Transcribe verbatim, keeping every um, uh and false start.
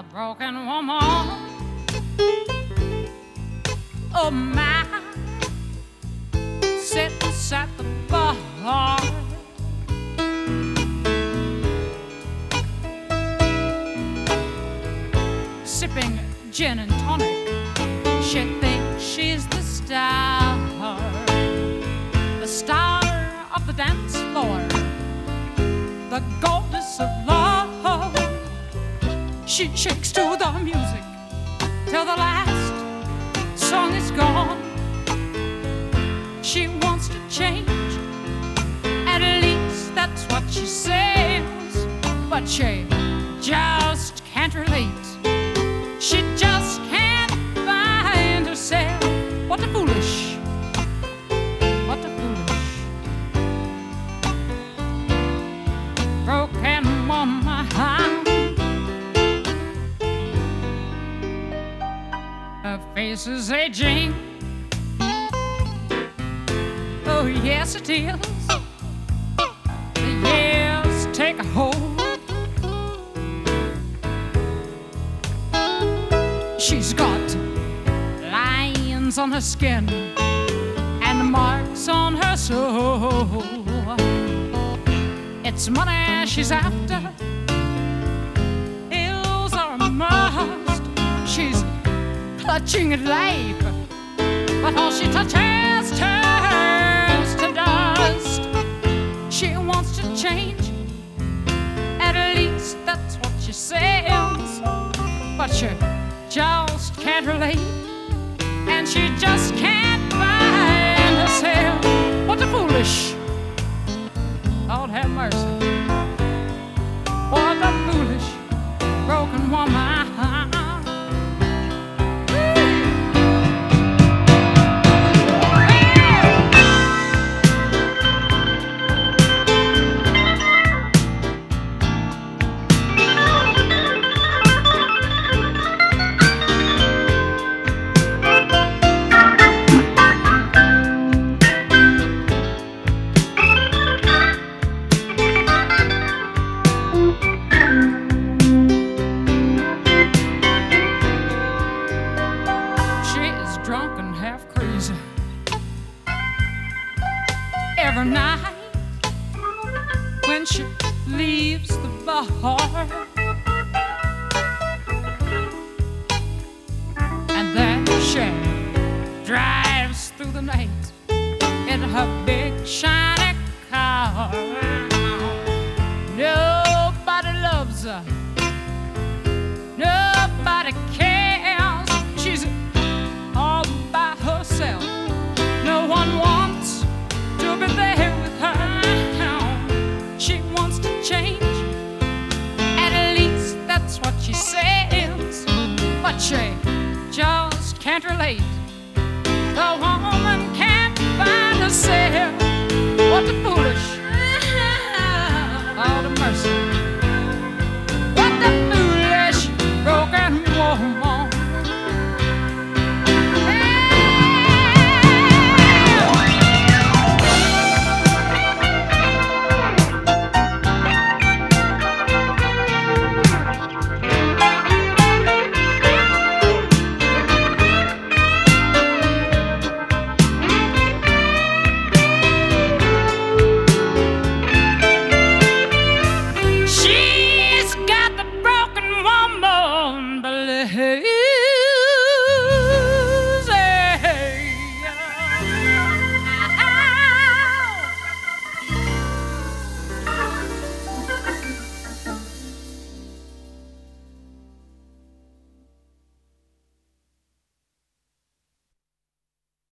broken woman. Oh my, sitting at the bar, sipping gin and tonic. She thinks she's the star, the star of the dance floor, the goddess of love. She shakes to the music till the last song is gone. She wants to change, at least that's what she says, but she just can't relate. She just can't find herself. What a foolish, what a foolish broken woman. Her face is aging. Oh yes it is. The years take a hold. She's got lines on her skin and marks on her soul. It's money she's after, hills are a must. She's clutching at life, but all she touches turns to dust. She wants to change, at least that's what she says, but she just can't relate, and she just can't find herself. What a foolish, Lord have mercy, what a foolish broken woman. Drunk and half crazy every night when she leaves the bar, and then she drives through the night in her big shiny car. Nobody loves her, nobody cares. She's all by herself. No one wants to be there with her. She wants to change, at least that's what she says, but she just can't relate. The woman can't find herself. What a foolish, all the mercy, what a foolish broken woman. Hey.